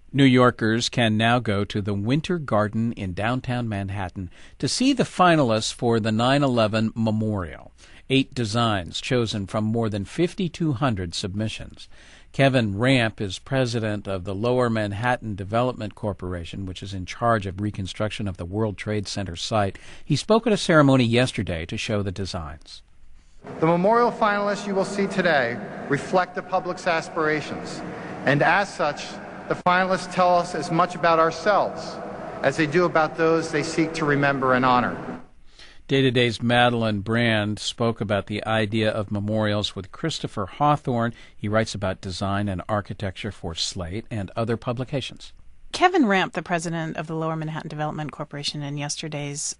New Yorkers can now go to the Winter Garden in downtown Manhattan to see the finalists for the 9/11 Memorial. 8 designs chosen from more than 5,200 submissions. Kevin Ramp is president of the Lower Manhattan Development Corporation, which is in charge of reconstruction of the World Trade Center site. He spoke at a ceremony yesterday to show the designs. The memorial finalists you will see today reflect the public's aspirations, and as such, the finalists tell us as much about ourselves as they do about those they seek to remember and honor. Day to Day's Madeline Brand spoke about the idea of memorials with Christopher Hawthorne. He writes about design and architecture for Slate and other publications. Kevin Ramp, the president of the Lower Manhattan Development Corporation, in yesterday's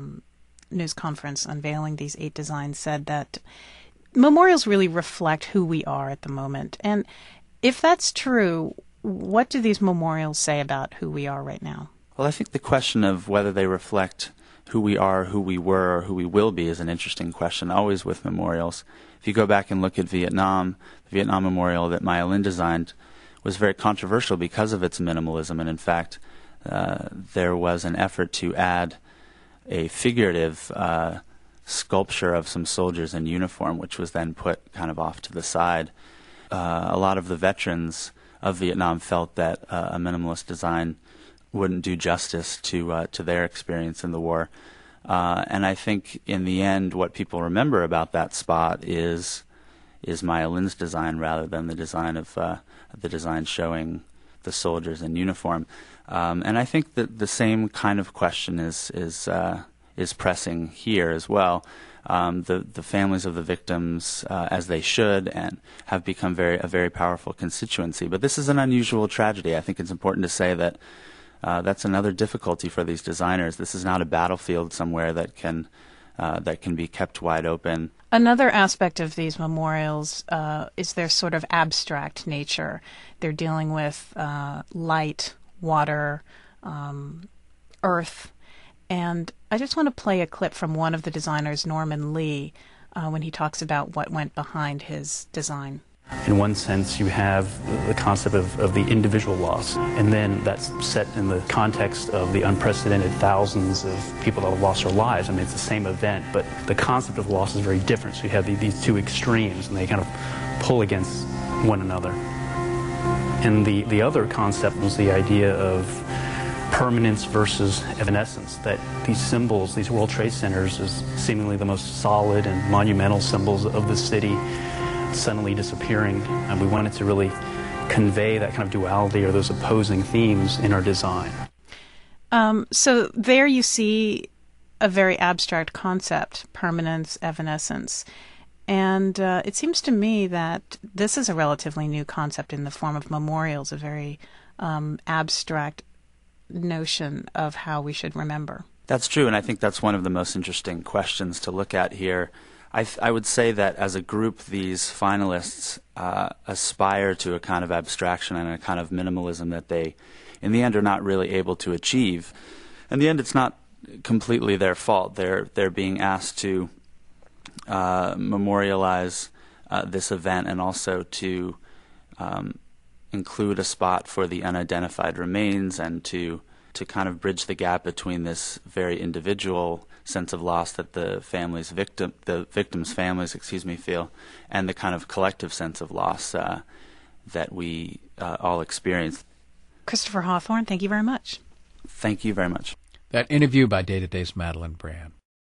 news conference unveiling these 8 designs, said that memorials really reflect who we are at the moment. And if that's true, what do these memorials say about who we are right now? Well, I think the question of whether they reflect who we are, who we were, or who we will be is an interesting question, always with memorials. If you go back and look at Vietnam, the Vietnam Memorial that Maya Lin designed was very controversial because of its minimalism, and in fact, there was an effort to add a figurative sculpture of some soldiers in uniform, which was then put kind of off to the side. A lot of the veterans of Vietnam felt that a minimalist design wouldn't do justice to their experience in the war. And I think in the end what people remember about that spot is Maya Lin's design rather than the design showing the soldiers in uniform. And I think that the same kind of question is pressing here as well. The families of the victims, as they should, and have become a very powerful constituency. But this is an unusual tragedy. I think it's important to say that that's another difficulty for these designers. This is not a battlefield somewhere that can be kept wide open. Another aspect of these memorials is their sort of abstract nature. They're dealing with light, water, earth. And I just want to play a clip from one of the designers, Norman Lee, when he talks about what went behind his design. In one sense, you have the concept of the individual loss, and then that's set in the context of the unprecedented thousands of people that have lost their lives. I mean, it's the same event, but the concept of loss is very different. So you have these two extremes, and they kind of pull against one another. And the other concept was the idea of permanence versus evanescence, that these symbols, these World Trade Centers, is seemingly the most solid and monumental symbols of the city, suddenly disappearing, and we wanted to really convey that kind of duality or those opposing themes in our design. So there you see a very abstract concept, permanence, evanescence. And it seems to me that this is a relatively new concept in the form of memorials, a very abstract notion of how we should remember. That's true, and I think that's one of the most interesting questions to look at here. I would say that as a group, these finalists aspire to a kind of abstraction and a kind of minimalism that they, in the end, are not really able to achieve. In the end, it's not completely their fault. They're being asked to memorialize this event and also to include a spot for the unidentified remains and to kind of bridge the gap between this very individual sense of loss that the victims' families, feel, and the kind of collective sense of loss that we all experience. Christopher Hawthorne, thank you very much. Thank you very much. That interview by Day to Day's Madeline Brand.